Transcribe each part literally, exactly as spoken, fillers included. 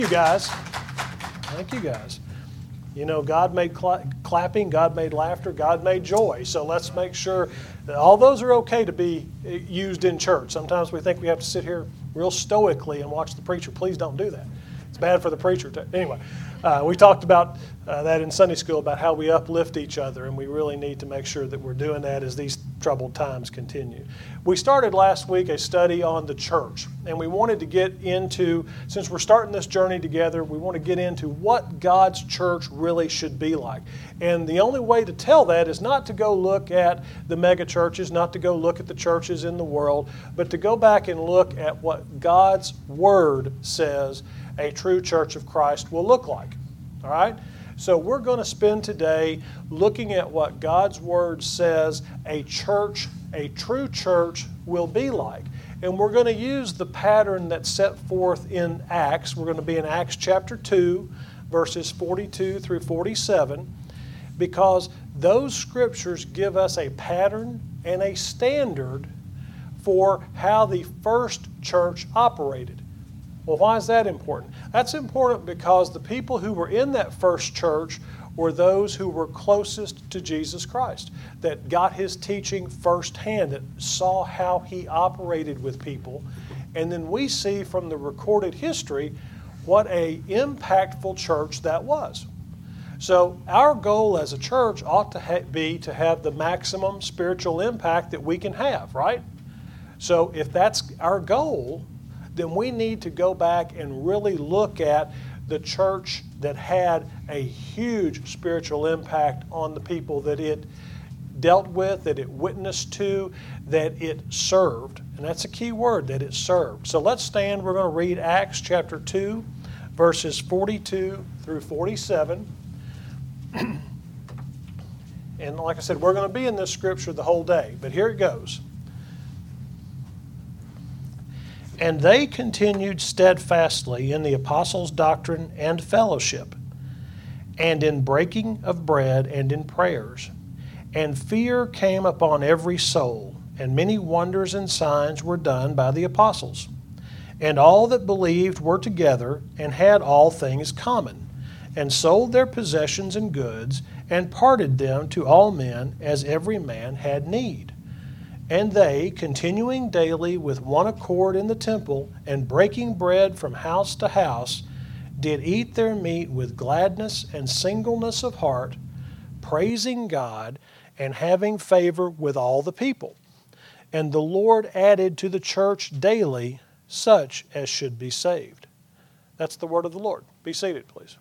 You guys. Thank you guys. You know, God made cla- clapping, God made laughter, God made joy. So let's make sure that all those are okay to be used in church. Sometimes we think we have to sit here real stoically and watch the preacher. Please don't do that. It's bad for the preacher. To, anyway, uh, we talked about uh, that in Sunday school, about how we uplift each other, and we really need to make sure that we're doing that as these troubled times continue. We started last week a study on the church, and we wanted to get into, since we're starting this journey together, we want to get into what God's church really should be like. And the only way to tell that is not to go look at the mega churches, not to go look at the churches in the world, but to go back and look at what God's Word says a true church of Christ will look like. All right? So we're going to spend today looking at what God's Word says a church, a true church, will be like. And we're going to use the pattern that's set forth in Acts. We're going to be in Acts chapter two, verses forty-two through forty-seven, because those scriptures give us a pattern and a standard for how the first church operated. Well, why is that important? That's important because the people who were in that first church were those who were closest to Jesus Christ, that got His teaching firsthand, that saw how He operated with people. And then we see from the recorded history what an impactful church that was. So our goal as a church ought to ha- be to have the maximum spiritual impact that we can have, right? So if that's our goal, then we need to go back and really look at the church that had a huge spiritual impact on the people that it dealt with, that it witnessed to, that it served. And that's a key word, that it served. So let's stand. We're going to read Acts chapter two, verses forty-two through forty-seven. And like I said, we're going to be in this scripture the whole day. But here it goes. And they continued steadfastly in the apostles' doctrine and fellowship, and in breaking of bread and in prayers. And fear came upon every soul, and many wonders and signs were done by the apostles. And all that believed were together, and had all things common, and sold their possessions and goods, and parted them to all men as every man had need. And they, continuing daily with one accord in the temple, and breaking bread from house to house, did eat their meat with gladness and singleness of heart, praising God, and having favor with all the people. And the Lord added to the church daily such as should be saved. That's the word of the Lord. Be seated, please.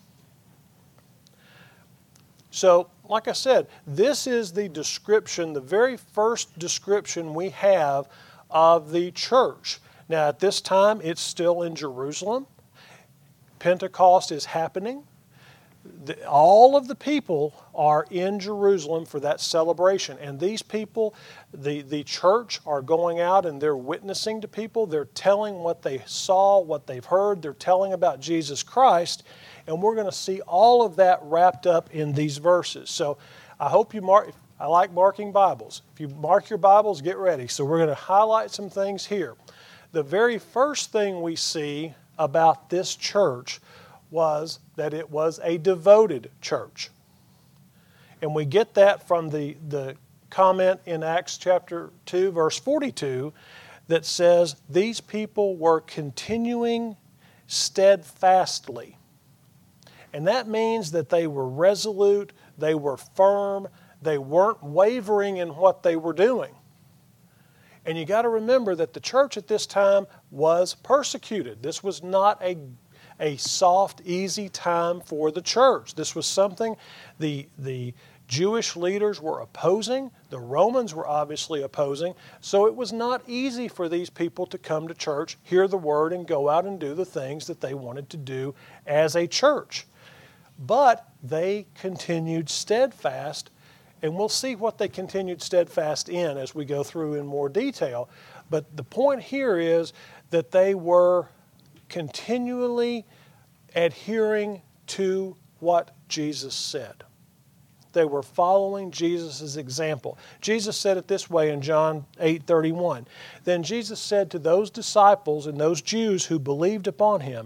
So, like I said, this is the description, the very first description we have of the church. Now, at this time, it's still in Jerusalem. Pentecost is happening. The, all of the people are in Jerusalem for that celebration. And these people, the, the church, are going out and they're witnessing to people. They're telling what they saw, what they've heard. They're telling about Jesus Christ. And we're going to see all of that wrapped up in these verses. So I hope you mark, I like marking Bibles. If you mark your Bibles, get ready. So we're going to highlight some things here. The very first thing we see about this church was that it was a devoted church. And we get that from the, the comment in Acts chapter two, verse forty-two, that says these people were continuing steadfastly. And that means that they were resolute, they were firm, they weren't wavering in what they were doing. And you got to remember that the church at this time was persecuted. This was not a, a soft, easy time for the church. This was something the, the Jewish leaders were opposing. The Romans were obviously opposing. So it was not easy for these people to come to church, hear the word, and go out and do the things that they wanted to do as a church. But they continued steadfast, and we'll see what they continued steadfast in as we go through in more detail. But the point here is that they were continually adhering to what Jesus said. They were following Jesus' example. Jesus said it this way in John eight thirty-one. Then Jesus said to those disciples and those Jews who believed upon Him,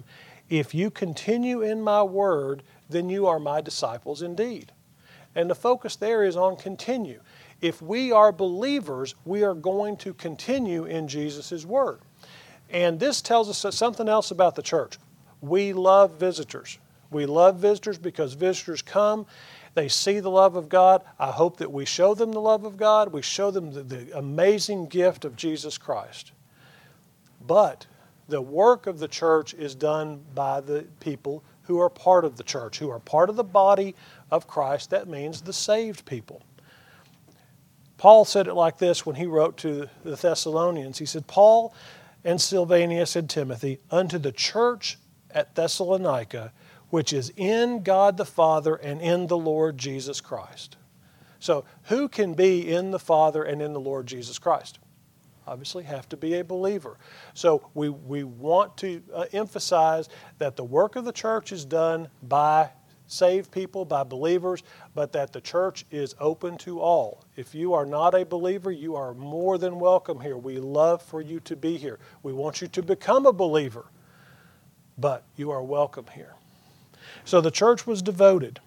If you continue in my word, then you are my disciples indeed. And the focus there is on continue. If we are believers, we are going to continue in Jesus' word. And this tells us something else about the church. We love visitors. We love visitors because visitors come, they see the love of God. I hope that we show them the love of God. We show them the, the amazing gift of Jesus Christ. But the work of the church is done by the people who are part of the church, who are part of the body of Christ. That means the saved people. Paul said it like this when he wrote to the Thessalonians. He said, Paul and Silvanus and Timothy, unto the church at Thessalonica, which is in God the Father and in the Lord Jesus Christ. So who can be in the Father and in the Lord Jesus Christ? Obviously have to be a believer. So we, we want to uh, emphasize that the work of the church is done by saved people, by believers, but that the church is open to all. If you are not a believer, you are more than welcome here. We love for you to be here. We want you to become a believer, but you are welcome here. So the church was devoted.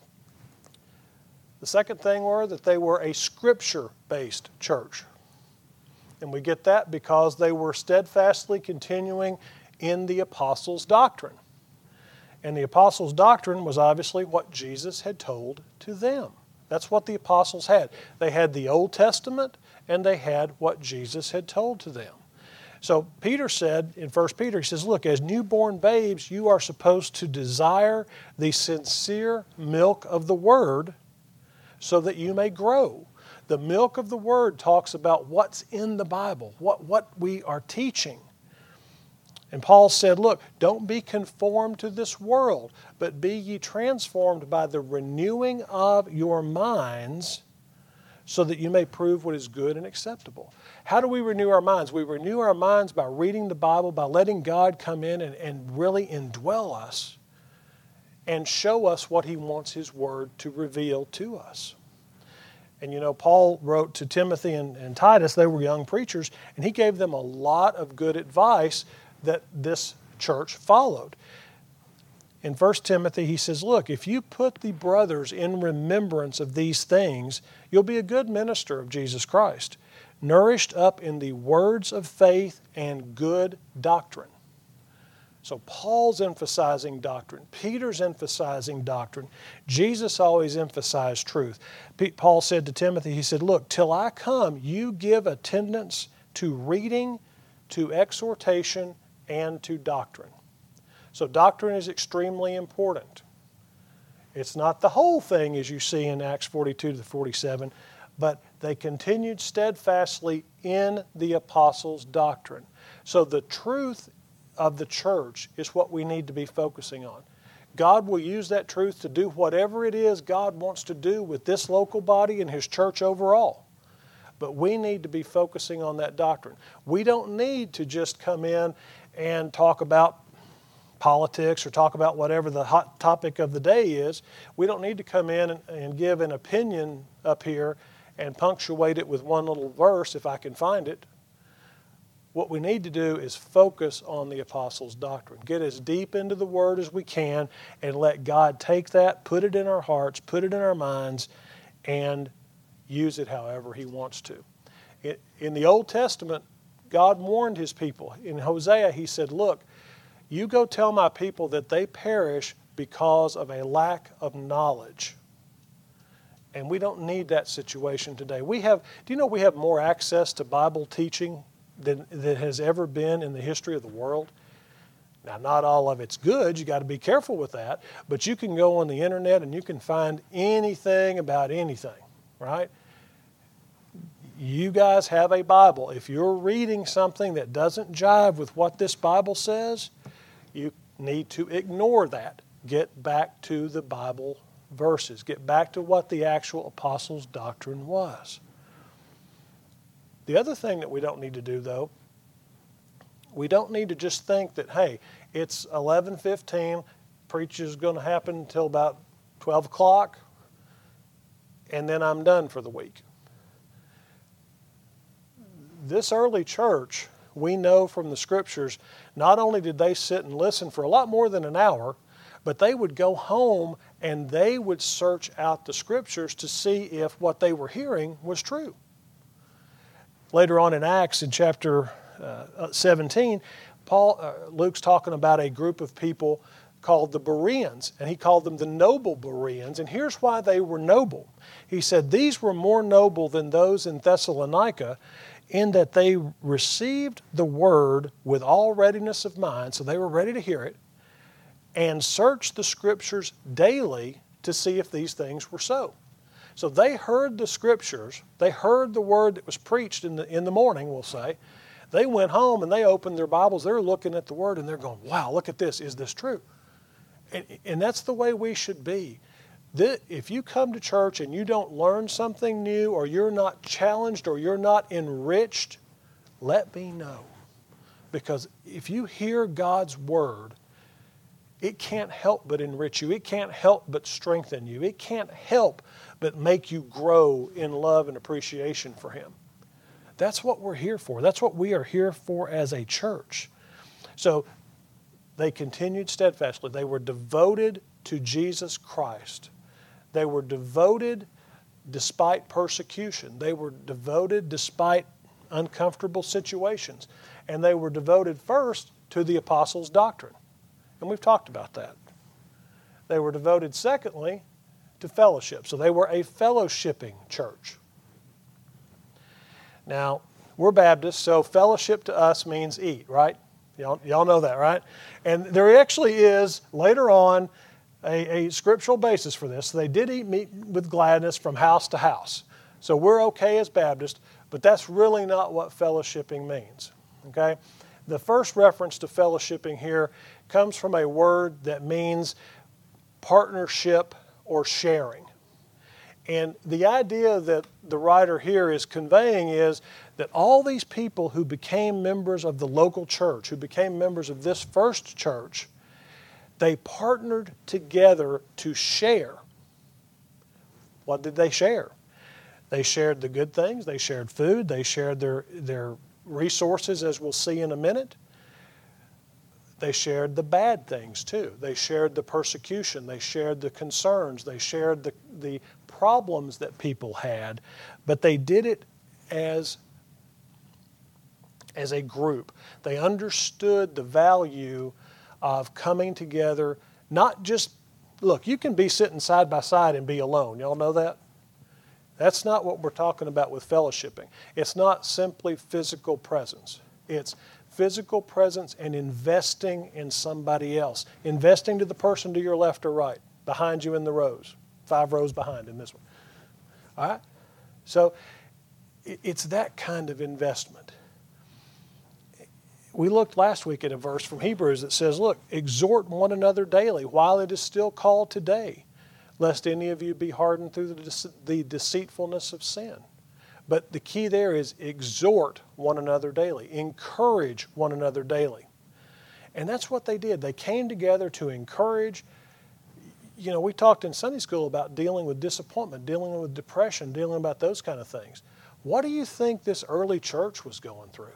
The second thing were that they were a scripture-based church. And we get that because they were steadfastly continuing in the apostles' doctrine. And the apostles' doctrine was obviously what Jesus had told to them. That's what the apostles had. They had the Old Testament and they had what Jesus had told to them. So Peter said in First Peter, he says, look, as newborn babes, you are supposed to desire the sincere milk of the Word so that you may grow. The milk of the Word talks about what's in the Bible, what, what we are teaching. And Paul said, look, don't be conformed to this world, but be ye transformed by the renewing of your minds so that you may prove what is good and acceptable. How do we renew our minds? We renew our minds by reading the Bible, by letting God come in and, and really indwell us and show us what He wants His Word to reveal to us. And you know, Paul wrote to Timothy and, and Titus, they were young preachers, and he gave them a lot of good advice that this church followed. In First Timothy, he says, look, if you put the brothers in remembrance of these things, you'll be a good minister of Jesus Christ, nourished up in the words of faith and good doctrine. So Paul's emphasizing doctrine. Peter's emphasizing doctrine. Jesus always emphasized truth. Paul said to Timothy, he said, look, till I come, you give attendance to reading, to exhortation, and to doctrine. So doctrine is extremely important. It's not the whole thing as you see in Acts forty-two to forty-seven, but they continued steadfastly in the apostles' doctrine. So the truth of the church is what we need to be focusing on. God will use that truth to do whatever it is God wants to do with this local body and His church overall. But we need to be focusing on that doctrine. We don't need to just come in and talk about politics or talk about whatever the hot topic of the day is. We don't need to come in and, and give an opinion up here and punctuate it with one little verse if I can find it. What we need to do is focus on the apostles' doctrine. Get as deep into the Word as we can and let God take that, put it in our hearts, put it in our minds, and use it however He wants to. In the Old Testament, God warned His people. In Hosea, He said, look, you go tell my people that they perish because of a lack of knowledge. And we don't need that situation today. We have, do you know we have more access to Bible teaching than that has ever been in the history of the world? Now, not all of it's good. You got to be careful with that. But you can go on the internet and you can find anything about anything, right? You guys have a Bible. If you're reading something that doesn't jive with what this Bible says, you need to ignore that. Get back to the Bible verses. Get back to what the actual apostles' doctrine was. The other thing that we don't need to do, though, we don't need to just think that, hey, it's eleven fifteen, preach is going to happen until about twelve o'clock, and then I'm done for the week. This early church we know from the Scriptures, not only did they sit and listen for a lot more than an hour, but they would go home and they would search out the Scriptures to see if what they were hearing was true. Later on in Acts, in chapter uh, seventeen, Paul, uh, Luke's talking about a group of people called the Bereans, and he called them the noble Bereans, and here's why they were noble. He said, these were more noble than those in Thessalonica, in that they received the word with all readiness of mind, so they were ready to hear it, and searched the Scriptures daily to see if these things were so. So they heard the Scriptures, they heard the word that was preached in the, in the morning, we'll say. They went home and they opened their Bibles, they're looking at the word and they're going, wow, look at this, is this true? And, and that's the way we should be. This, if you come to church and you don't learn something new, or you're not challenged, or you're not enriched, let me know. Because if you hear God's word, it can't help but enrich you. It can't help but strengthen you. It can't help but make you grow in love and appreciation for Him. That's what we're here for. That's what we are here for as a church. So they continued steadfastly. They were devoted to Jesus Christ. They were devoted despite persecution. They were devoted despite uncomfortable situations. And they were devoted first to the apostles' doctrine. And we've talked about that. They were devoted secondly to fellowship. So they were a fellowshipping church. Now, we're Baptists, so fellowship to us means eat, right? Y'all, y'all know that, right? And there actually is, later on, a, a scriptural basis for this. So they did eat meat with gladness from house to house. So we're okay as Baptists, but that's really not what fellowshipping means, okay? The first reference to fellowshipping here comes from a word that means partnership or sharing. And the idea that the writer here is conveying is that all these people who became members of the local church, who became members of this first church, they partnered together to share. What did they share? They shared the good things. They shared food. They shared their, their resources, as we'll see in a minute. They shared the bad things too. They shared the persecution. They shared the concerns. They shared the, the problems that people had. But they did it as, as a group. They understood the value of coming together, not just, look, you can be sitting side by side and be alone. Y'all know that? That's not what we're talking about with fellowshipping. It's not simply physical presence. It's physical presence and investing in somebody else. Investing to the person to your left or right, behind you in the rows, five rows behind in this one. All right? So it's that kind of investment. We looked last week at a verse from Hebrews that says, look, exhort one another daily while it is still called today, lest any of you be hardened through the, dece- the deceitfulness of sin. But the key there is exhort one another daily. Encourage one another daily. And that's what they did. They came together to encourage. You know, we talked in Sunday school about dealing with disappointment, dealing with depression, dealing about those kind of things. What do you think this early church was going through?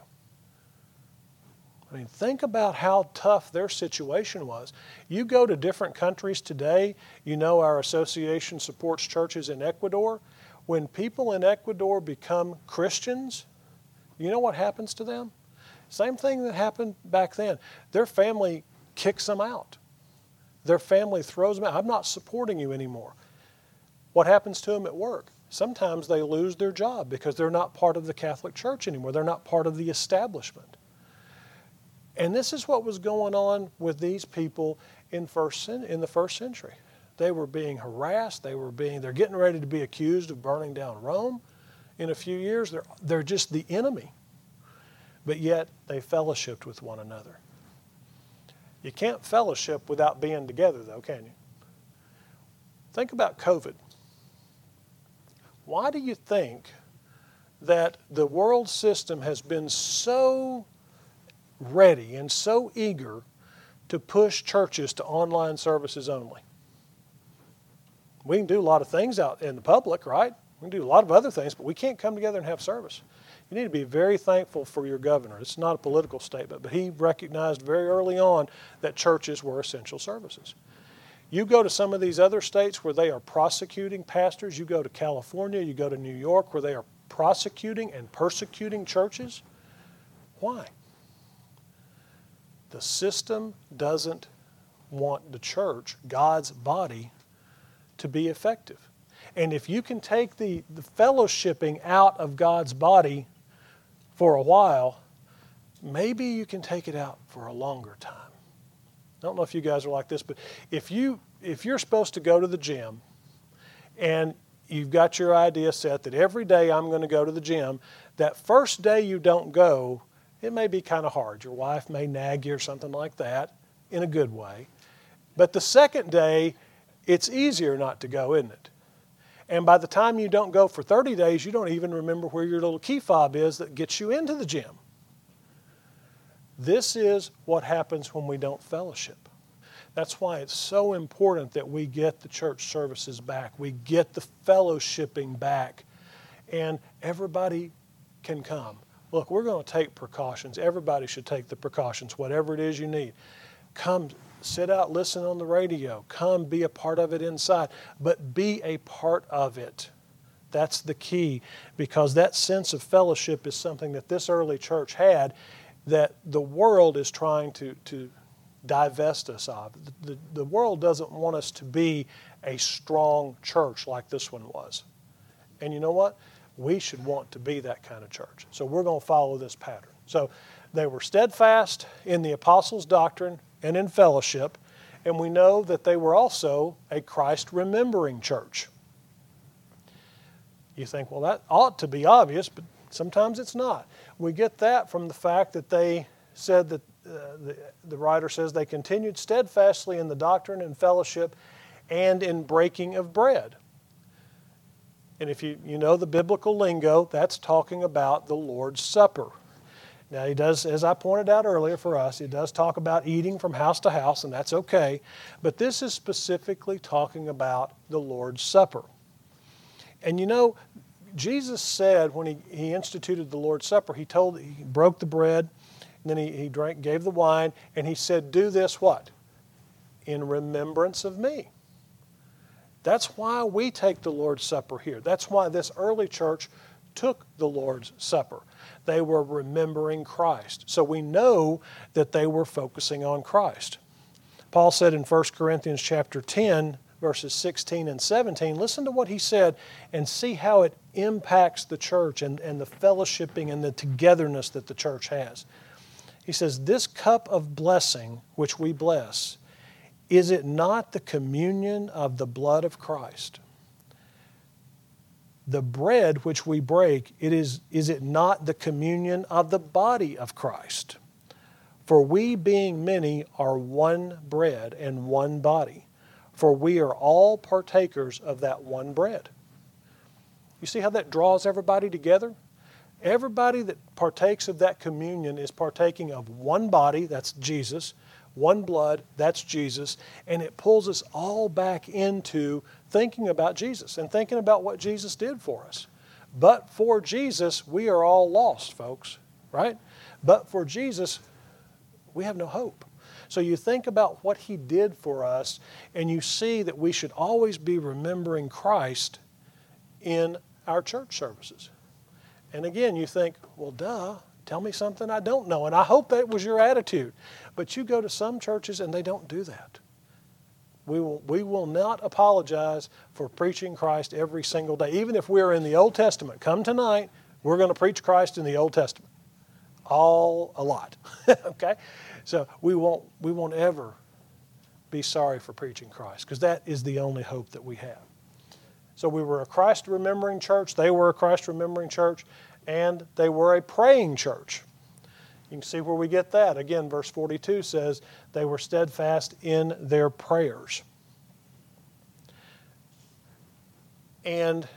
I mean, think about how tough their situation was. You go to different countries today, you know our association supports churches in Ecuador. When people in Ecuador become Christians, you know what happens to them? Same thing that happened back then. Their family kicks them out. Their family throws them out. I'm not supporting you anymore. What happens to them at work? Sometimes they lose their job because they're not part of the Catholic Church anymore. They're not part of the establishment. And this is what was going on with these people in first in the first century. They were being harassed. They were being, they're getting ready to be accused of burning down Rome in a few years. They're, they're just the enemy. But yet they fellowshipped with one another. You can't fellowship without being together though, can you? Think about COVID. Why do you think that the world system has been so ready and so eager to push churches to online services only? We can do a lot of things out in the public, right? We can do a lot of other things, but we can't come together and have service. You need to be very thankful for your governor. It's not a political statement, but he recognized very early on that churches were essential services. You go to some of these other states where they are prosecuting pastors. You go to California, you go to New York where they are prosecuting and persecuting churches. Why? The system doesn't want the church, God's body, to be effective. And if you can take the, the fellowshipping out of God's body for a while, maybe you can take it out for a longer time. I don't know if you guys are like this, but if you if you're supposed to go to the gym and you've got your idea set that every day I'm going to go to the gym, that first day you don't go, it may be kind of hard. Your wife may nag you or something like that in a good way. But the second day, it's easier not to go, isn't it? And by the time you don't go for thirty days, you don't even remember where your little key fob is that gets you into the gym. This is what happens when we don't fellowship. That's why it's so important that we get the church services back. We get the fellowshipping back. And everybody can come. Look, we're going to take precautions. Everybody should take the precautions, whatever it is you need. Come sit out, listen on the radio. Come be a part of it inside. But be a part of it. That's the key, because that sense of fellowship is something that this early church had that the world is trying to, to divest us of. The, the, the world doesn't want us to be a strong church like this one was. And you know what? We should want to be that kind of church. So we're going to follow this pattern. So they were steadfast in the apostles' doctrine and in fellowship, and we know that they were also a Christ-remembering church. You think, well, that ought to be obvious, but sometimes it's not. We get that from the fact that they said that uh, the, the writer says they continued steadfastly in the doctrine and fellowship and in breaking of bread. And if you, you know the biblical lingo, that's talking about the Lord's Supper. Now, he does, as I pointed out earlier for us, he does talk about eating from house to house, and that's okay. But this is specifically talking about the Lord's Supper. And you know, Jesus said when he, he instituted the Lord's Supper, he told, he broke the bread, and then he, he drank, gave the wine, and he said, do this what? In remembrance of me. That's why we take the Lord's Supper here. That's why this early church took the Lord's Supper. They were remembering Christ. So we know that they were focusing on Christ. Paul said in First Corinthians chapter ten, verses sixteen and seventeen, listen to what he said and see how it impacts the church and, and the fellowshipping and the togetherness that the church has. He says, this cup of blessing which we bless, is it not the communion of the blood of Christ? The bread which we break, it is, is it not the communion of the body of Christ? For we being many are one bread and one body, for we are all partakers of that one bread. You see how that draws everybody together? Everybody that partakes of that communion is partaking of one body, that's Jesus, one blood, that's Jesus, and it pulls us all back into thinking about Jesus and thinking about what Jesus did for us. But for Jesus, we are all lost, folks, right? But for Jesus, we have no hope. So you think about what He did for us, and you see that we should always be remembering Christ in our church services. And again, you think, well, duh, tell me something I don't know. And I hope that was your attitude. But you go to some churches and they don't do that. We will, we will not apologize for preaching Christ every single day. Even if we're in the Old Testament, come tonight, we're going to preach Christ in the Old Testament. All, a lot. Okay? So we won't, we won't ever be sorry for preaching Christ, because that is the only hope that we have. So we were a Christ-remembering church, they were a Christ-remembering church, and they were a praying church. You can see where we get that. Again, verse forty-two says, they were steadfast in their prayers. And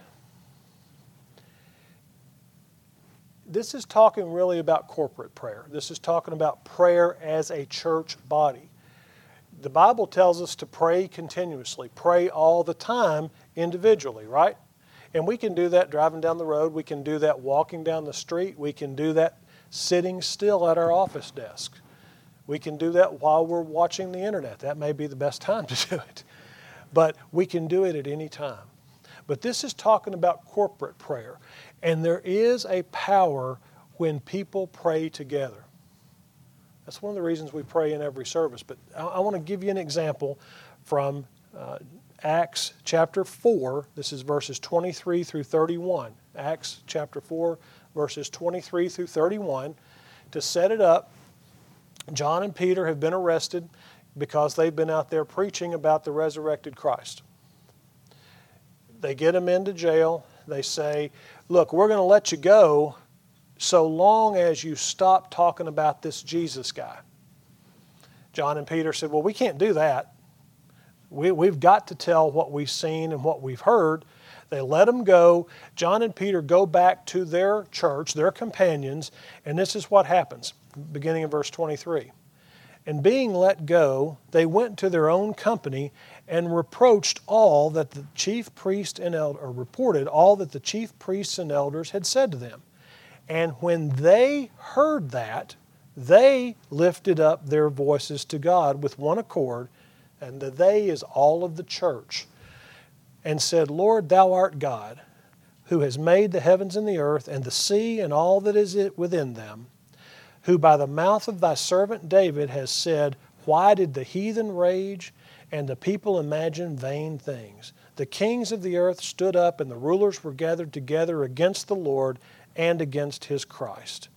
this is talking really about corporate prayer. This is talking about prayer as a church body. The Bible tells us to pray continuously, pray all the time individually, right? And we can do that driving down the road. We can do that walking down the street. We can do that sitting still at our office desk. We can do that while we're watching the internet. That may be the best time to do it. But we can do it at any time. But this is talking about corporate prayer. And there is a power when people pray together. That's one of the reasons we pray in every service. But I, I want to give you an example from uh, Acts chapter four. This is verses twenty-three through thirty-one. Acts chapter four, verses twenty-three through thirty-one. To set it up, John and Peter have been arrested because they've been out there preaching about the resurrected Christ. They get them into jail. They say, look, we're going to let you go so long as you stop talking about this Jesus guy. John and Peter said, well, we can't do that. We, we've got to tell what we've seen and what we've heard. They let them go. John and Peter go back to their church, their companions, and this is what happens, beginning in verse twenty-three. And being let go, they went to their own company and reproached all that the chief priest and elder, or reported all that the chief priests and elders had said to them. And when they heard that, they lifted up their voices to God with one accord, and the they is all of the church, and said, Lord, thou art God, who has made the heavens and the earth and the sea and all that is within them, who by the mouth of thy servant David has said, why did the heathen rage and the people imagine vain things? The kings of the earth stood up and the rulers were gathered together against the Lord and against his Christ.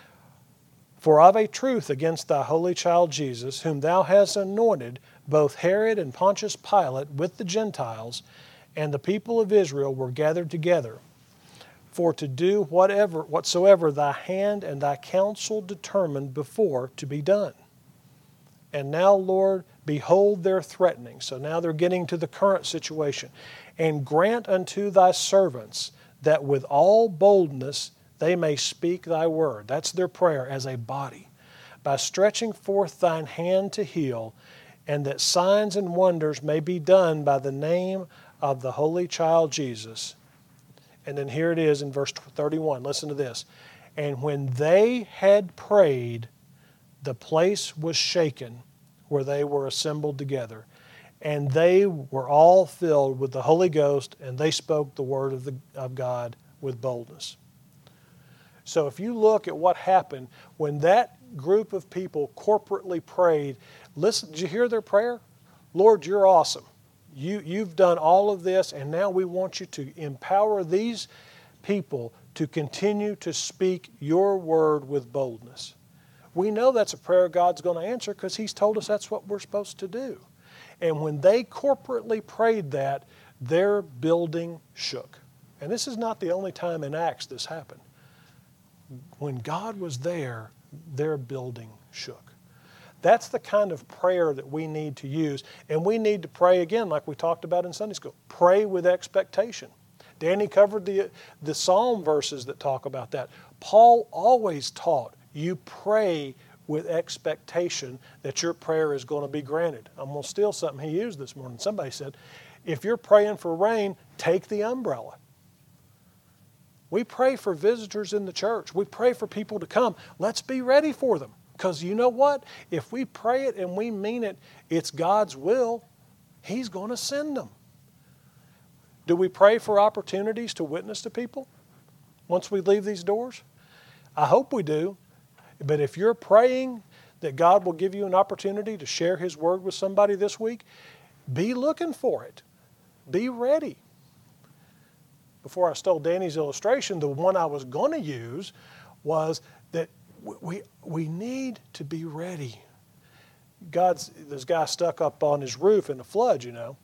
For of a truth against thy holy child Jesus, whom thou hast anointed, both Herod and Pontius Pilate with the Gentiles and the people of Israel were gathered together, for to do whatever whatsoever thy hand and thy counsel determined before to be done. And now, Lord, behold their threatening. So now they're getting to the current situation. And grant unto thy servants that with all boldness they may speak thy word. That's their prayer as a body. By stretching forth thine hand to heal, and that signs and wonders may be done by the name of the holy child Jesus. And then here it is in verse thirty-one. Listen to this. And when they had prayed, the place was shaken where they were assembled together. And they were all filled with the Holy Ghost, and they spoke the word of, the, of God with boldness. So if you look at what happened when that group of people corporately prayed, listen, did you hear their prayer? Lord, you're awesome. You, you've done all of this, and now we want you to empower these people to continue to speak your word with boldness. We know that's a prayer God's going to answer because He's told us that's what we're supposed to do. And when they corporately prayed that, their building shook. And this is not the only time in Acts this happened. When God was there, their building shook. That's the kind of prayer that we need to use. And we need to pray again, like we talked about in Sunday school. Pray with expectation. Danny covered the, the Psalm verses that talk about that. Paul always taught you pray with expectation that your prayer is going to be granted. I'm going to steal something he used this morning. Somebody said, if you're praying for rain, take the umbrella. We pray for visitors in the church. We pray for people to come. Let's be ready for them. Because you know what? If we pray it and we mean it, it's God's will. He's going to send them. Do we pray for opportunities to witness to people once we leave these doors? I hope we do. But if you're praying that God will give you an opportunity to share His word with somebody this week, be looking for it. Be ready. Before I stole Danny's illustration, the one I was going to use was that we, we need to be ready. God's, this guy stuck up on his roof in a flood, you know,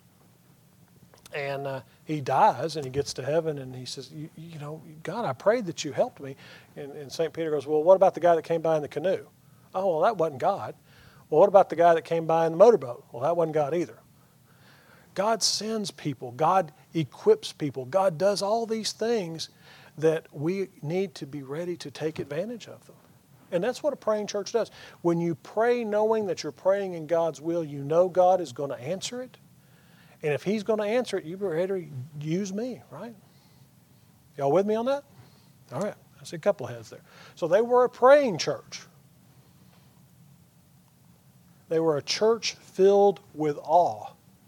and uh, he dies and he gets to heaven and he says, you, you know, God, I prayed that you helped me. And, and Saint Peter goes, well, what about the guy that came by in the canoe? Oh, well, that wasn't God. Well, what about the guy that came by in the motorboat? Well, that wasn't God either. God sends people. God equips people. God does all these things that we need to be ready to take advantage of them. And that's what a praying church does. When you pray knowing that you're praying in God's will, you know God is going to answer it. And if He's going to answer it, you better use me, right? Y'all with me on that? All right. I see a couple of heads there. So they were a praying church. They were a church filled with awe.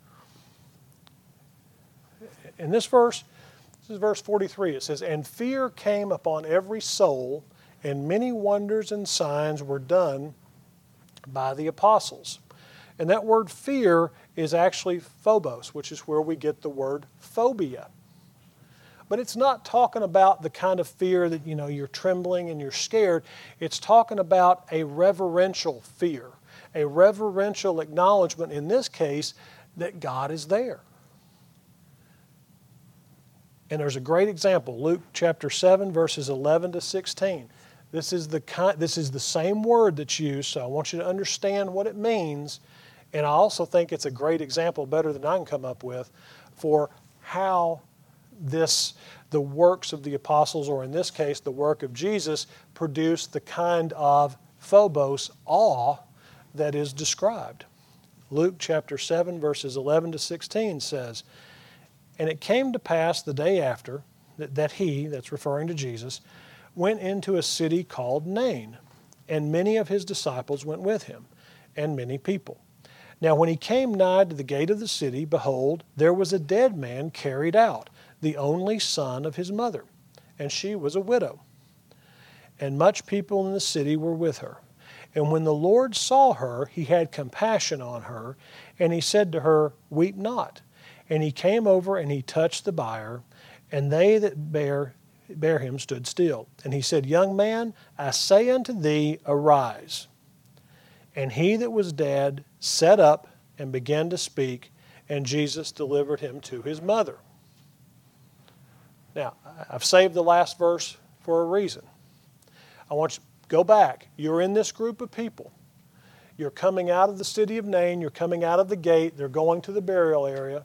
In this verse, this is verse forty-three, it says, "And fear came upon every soul, and many wonders and signs were done by the apostles." And that word fear is actually phobos, which is where we get the word phobia. But it's not talking about the kind of fear that, you know, you're trembling and you're scared. It's talking about a reverential fear, a reverential acknowledgement, in this case, that God is there. And there's a great example, Luke chapter seven, verses eleven to sixteen. This is the kind, this is the same word that's used, so I want you to understand what it means. And I also think it's a great example, better than I can come up with, for how this, the works of the apostles, or in this case, the work of Jesus, produced the kind of phobos, awe, that is described. Luke chapter seven, verses eleven to sixteen says, "And it came to pass the day after that, that he," that's referring to Jesus, "went into a city called Nain, and many of his disciples went with him, and many people. Now when he came nigh to the gate of the city, behold, there was a dead man carried out, the only son of his mother, and she was a widow. And much people in the city were with her. And when the Lord saw her, he had compassion on her, and he said to her, Weep not. And he came over and he touched the bier, and they that bare, bare him stood still. And he said, Young man, I say unto thee, arise. And he that was dead sat up and began to speak, and Jesus delivered him to his mother." Now, I've saved the last verse for a reason. I want you to go back. You're in this group of people. You're coming out of the city of Nain. You're coming out of the gate. They're going to the burial area.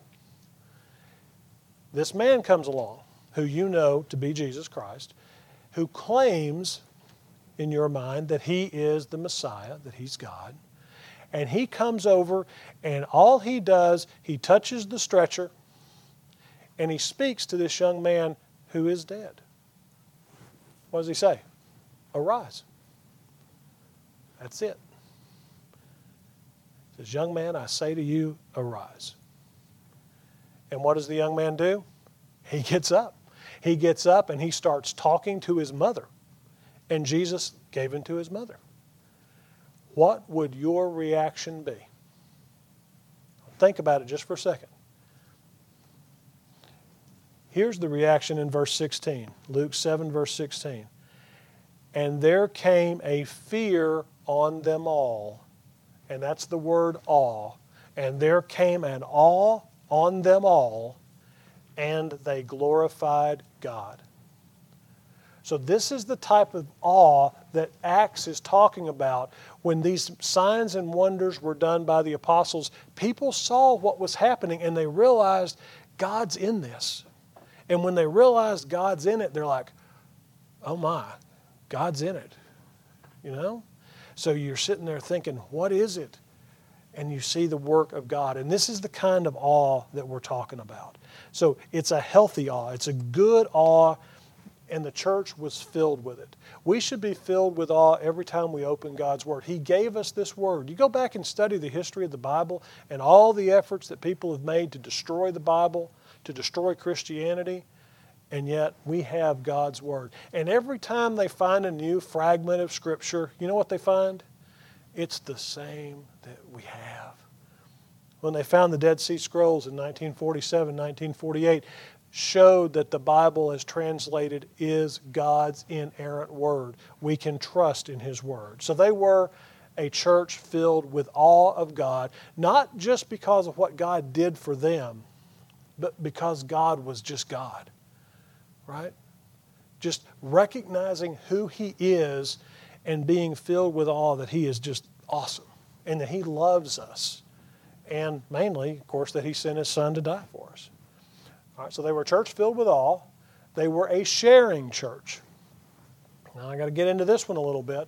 This man comes along, who you know to be Jesus Christ, who claims in your mind that he is the Messiah, that he's God. And he comes over, and all he does, he touches the stretcher, and he speaks to this young man who is dead. What does he say? Arise. That's it. He says, Young man, I say to you, arise. And what does the young man do? He gets up. He gets up and he starts talking to his mother. And Jesus gave him to his mother. What would your reaction be? Think about it just for a second. Here's the reaction in verse sixteen. Luke seven, verse sixteen. "And there came a fear on them all." And that's the word awe. "And there came an awe on them all, and they glorified God." So this is the type of awe that Acts is talking about. When these signs and wonders were done by the apostles, people saw what was happening and they realized God's in this. And when they realized God's in it, they're like, oh my, God's in it. You know? So you're sitting there thinking, what is it? And you see the work of God. And this is the kind of awe that we're talking about. So it's a healthy awe. It's a good awe, and the church was filled with it. We should be filled with awe every time we open God's Word. He gave us this Word. You go back and study the history of the Bible and all the efforts that people have made to destroy the Bible, to destroy Christianity, and yet we have God's Word. And every time they find a new fragment of Scripture, you know what they find? It's the same that we have. When they found the Dead Sea Scrolls in nineteen forty-seven, nineteen forty-eight, showed that the Bible as translated is God's inerrant Word. We can trust in His Word. So they were a church filled with awe of God, not just because of what God did for them, but because God was just God. Right? Just recognizing who He is and being filled with awe that He is just awesome and that He loves us. And mainly, of course, that He sent His Son to die for us. All right, so they were a church filled with awe. They were a sharing church. Now I got to get into this one a little bit.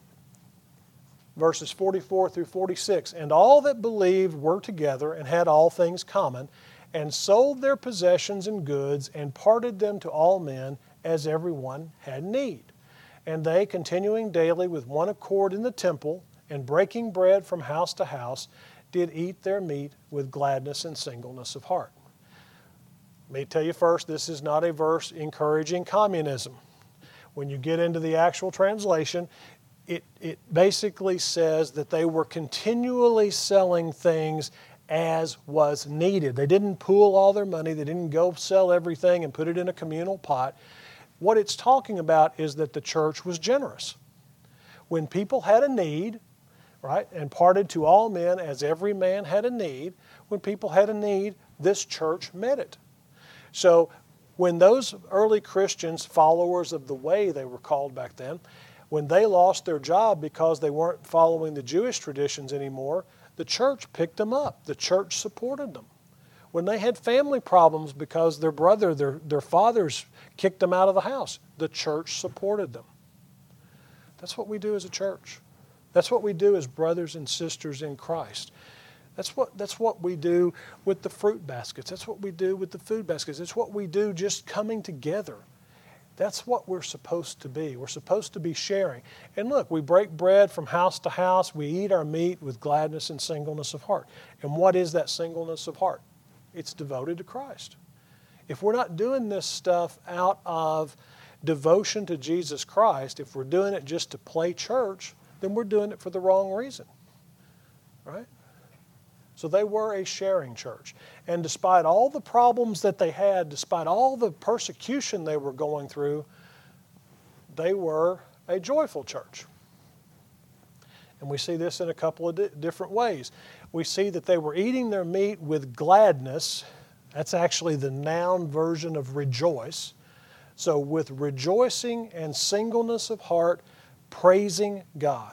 Verses forty-four through forty-six. "And all that believed were together and had all things common, and sold their possessions and goods, and parted them to all men, as everyone had need. And they, continuing daily with one accord in the temple, and breaking bread from house to house, did eat their meat with gladness and singleness of heart. Let me tell you first, this is not a verse encouraging communism. When you get into the actual translation, it, it basically says that they were continually selling things as was needed. They didn't pool all their money. They didn't go sell everything and put it in a communal pot. What it's talking about is that the church was generous. When people had a need, right, and parted to all men as every man had a need, when people had a need, this church met it. So when those early Christians, followers of the way they were called back then, when they lost their job because they weren't following the Jewish traditions anymore, the church picked them up. The church supported them. When they had family problems because their brother, their, their fathers kicked them out of the house, the church supported them. That's what we do as a church. That's what we do as brothers and sisters in Christ. That's what, that's what we do with the fruit baskets. That's what we do with the food baskets. It's what we do just coming together. That's what we're supposed to be. We're supposed to be sharing. And look, we break bread from house to house. We eat our meat with gladness and singleness of heart. And what is that singleness of heart? It's devoted to Christ. If we're not doing this stuff out of devotion to Jesus Christ, if we're doing it just to play church, then we're doing it for the wrong reason. Right? So they were a sharing church. And despite all the problems that they had, despite all the persecution they were going through, they were a joyful church. And we see this in a couple of di- different ways. We see that they were eating their meat with gladness. That's actually the noun version of rejoice. So with rejoicing and singleness of heart, praising God.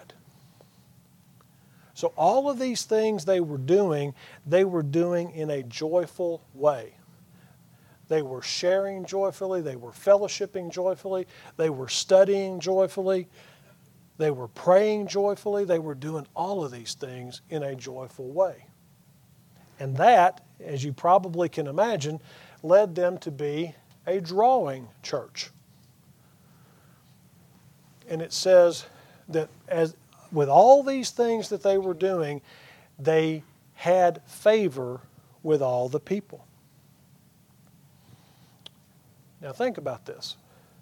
So all of these things they were doing, they were doing in a joyful way. They were sharing joyfully. They were fellowshipping joyfully. They were studying joyfully. They were praying joyfully. They were doing all of these things in a joyful way. And that, as you probably can imagine, led them to be a drawing church. And it says that as with all these things that they were doing, they had favor with all the people. Now think about this.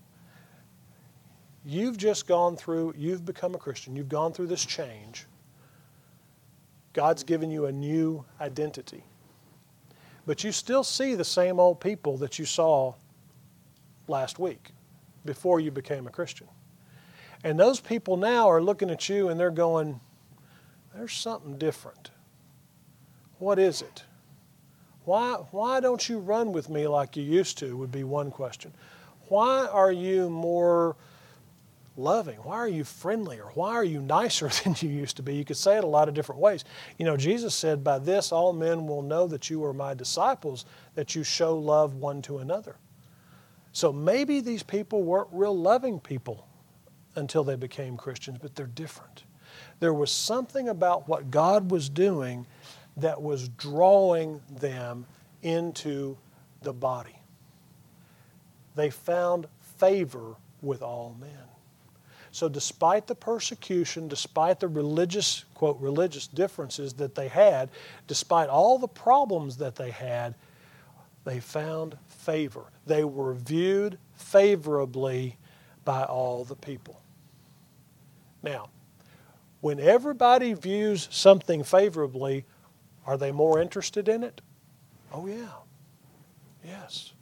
You've just gone through, you've become a Christian, you've gone through this change. God's given you a new identity. But you still see the same old people that you saw last week before you became a Christian. And those people now are looking at you and they're going, there's something different. What is it? Why, why don't you run with me like you used to, would be one question. Why are you more loving? Why are you friendlier? Why are you nicer than you used to be? You could say it a lot of different ways. You know, Jesus said, by this all men will know that you are my disciples, that you show love one to another. So maybe these people weren't real loving people until they became Christians, but they're different. There was something about what God was doing that was drawing them into the body. They found favor with all men. So despite the persecution, despite the religious, quote, religious differences that they had, despite all the problems that they had, they found favor. They were viewed favorably by all the people. Now, when everybody views something favorably, are they more interested in it? Oh yeah, yes.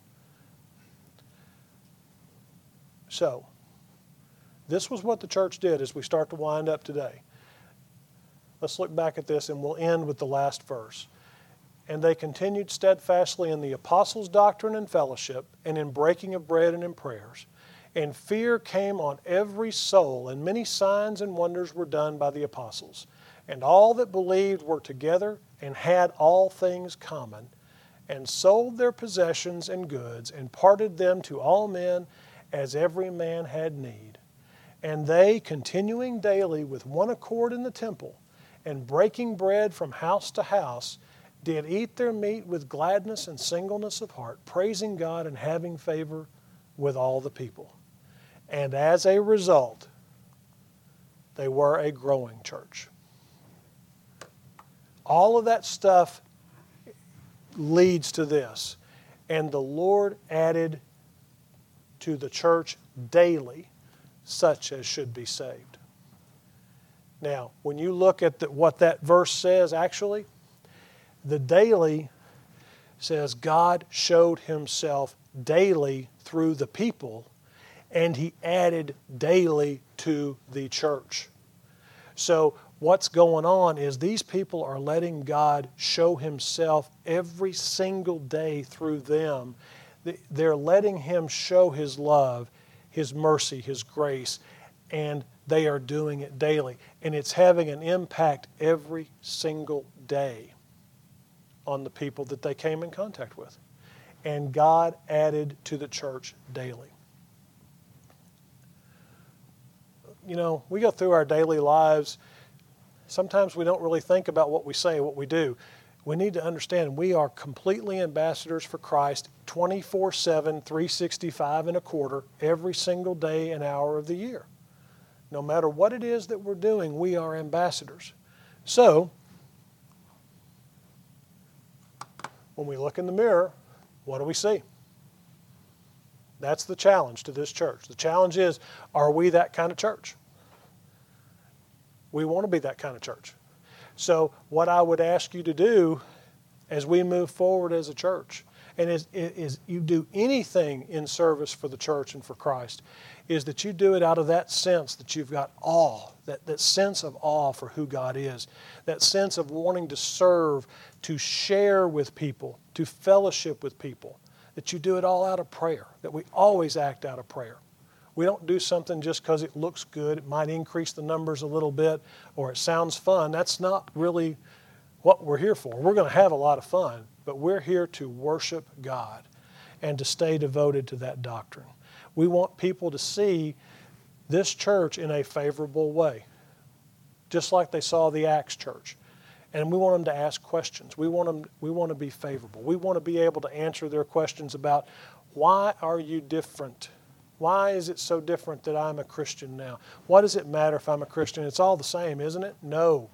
So, this was what the church did as we start to wind up today. Let's look back at this and we'll end with the last verse. And they continued steadfastly in the apostles' doctrine and fellowship, and in breaking of bread and in prayers. And fear came on every soul, and many signs and wonders were done by the apostles. And all that believed were together and had all things common, and sold their possessions and goods, and parted them to all men as every man had need. And they, continuing daily with one accord in the temple, and breaking bread from house to house, did eat their meat with gladness and singleness of heart, praising God and having favor with all the people. And as a result, they were a growing church. All of that stuff leads to this. And the Lord added to the church daily such as should be saved. Now, when you look at the, what that verse says, actually, the daily says God showed himself daily through the people, and he added daily to the church. So what's going on is these people are letting God show himself every single day through them. They're letting him show his love, his mercy, his grace, and they are doing it daily. And it's having an impact every single day on the people that they came in contact with. And God added to the church daily. You know, we go through our daily lives. Sometimes we don't really think about what we say, what we do. We need to understand we are completely ambassadors for Christ twenty-four seven, three sixty-five and a quarter, every single day and hour of the year. No matter what it is that we're doing, we are ambassadors. So, when we look in the mirror, what do we see? That's the challenge to this church. The challenge is, are we that kind of church? We want to be that kind of church. So what I would ask you to do as we move forward as a church, and is, is you do anything in service for the church and for Christ, is that you do it out of that sense that you've got awe, that, that sense of awe for who God is, that sense of wanting to serve, to share with people, to fellowship with people, that you do it all out of prayer, that we always act out of prayer. We don't do something just because it looks good. It might increase the numbers a little bit or it sounds fun. That's not really what we're here for. We're going to have a lot of fun, but we're here to worship God and to stay devoted to that doctrine. We want people to see this church in a favorable way, just like they saw the Acts church. And we want them to ask questions. We want them, we want to be favorable. We want to be able to answer their questions about, why are you different? Why is it so different that I'm a Christian now? What does it matter if I'm a Christian? It's all the same, isn't it? No.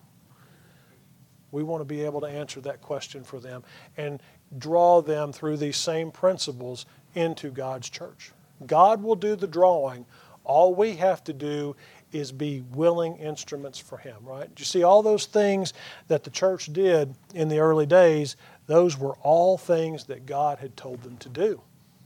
We want to be able to answer that question for them and draw them through these same principles into God's church. God will do the drawing. All we have to do is be willing instruments for Him, right? You see, all those things that the church did in the early days, those were all things that God had told them to do.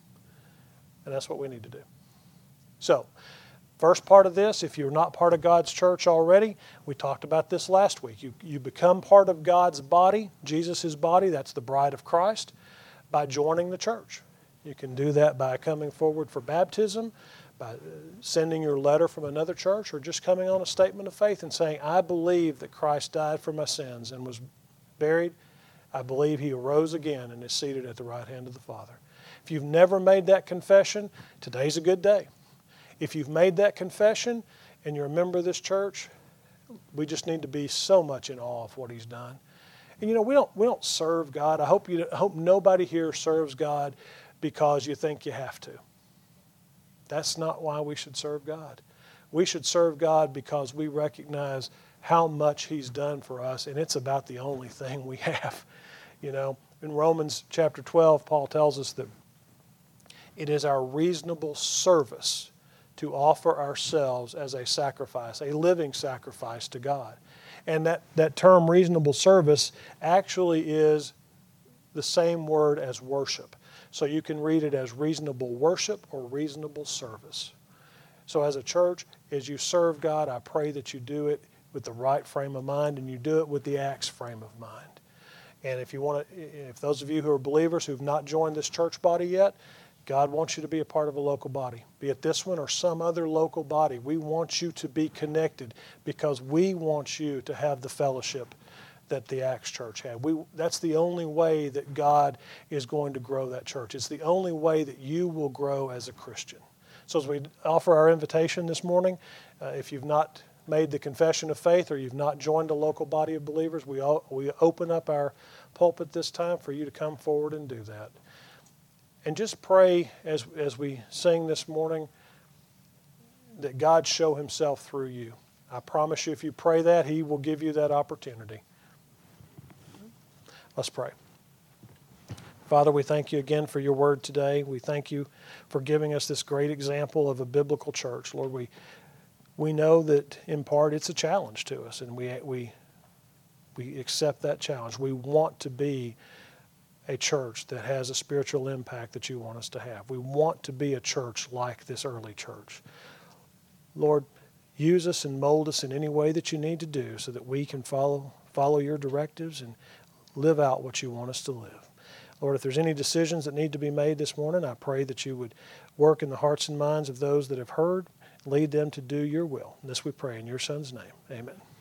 And that's what we need to do. So, first part of this, if you're not part of God's church already, we talked about this last week. You, you become part of God's body, Jesus' body, that's the bride of Christ, by joining the church. You can do that by coming forward for baptism, by sending your letter from another church, or just coming on a statement of faith and saying, I believe that Christ died for my sins and was buried. I believe He arose again and is seated at the right hand of the Father. If you've never made that confession, today's a good day. If you've made that confession and you're a member of this church, we just need to be so much in awe of what He's done. And you know, we don't we don't serve God. I hope you I hope nobody here serves God because you think you have to. That's not why we should serve God. We should serve God because we recognize how much He's done for us, and it's about the only thing we have. You know, in Romans chapter twelve, Paul tells us that it is our reasonable service to offer ourselves as a sacrifice, a living sacrifice to God. And that, that term reasonable service actually is the same word as worship. So you can read it as reasonable worship or reasonable service. So as a church, as you serve God, I pray that you do it with the right frame of mind and you do it with the Acts frame of mind. And if you want to, if those of you who are believers who've not joined this church body yet, God wants you to be a part of a local body, be it this one or some other local body. We want you to be connected because we want you to have the fellowship that the Acts church had. We, that's the only way that God is going to grow that church. It's the only way that you will grow as a Christian. So as we offer our invitation this morning, uh, if you've not made the confession of faith or you've not joined a local body of believers, we, all, we open up our pulpit this time for you to come forward and do that. And just pray as, as we sing this morning that God show himself through you. I promise you, if you pray that, he will give you that opportunity. Let's pray. Father, we thank you again for your word today. We thank you for giving us this great example of a biblical church. Lord, we we know that in part it's a challenge to us, and we we we accept that challenge. We want to be a church that has a spiritual impact that you want us to have. We want to be a church like this early church. Lord, use us and mold us in any way that you need to do so that we can follow follow your directives and live out what you want us to live. Lord, if there's any decisions that need to be made this morning, I pray that you would work in the hearts and minds of those that have heard, lead them to do your will. And this we pray in your Son's name. Amen.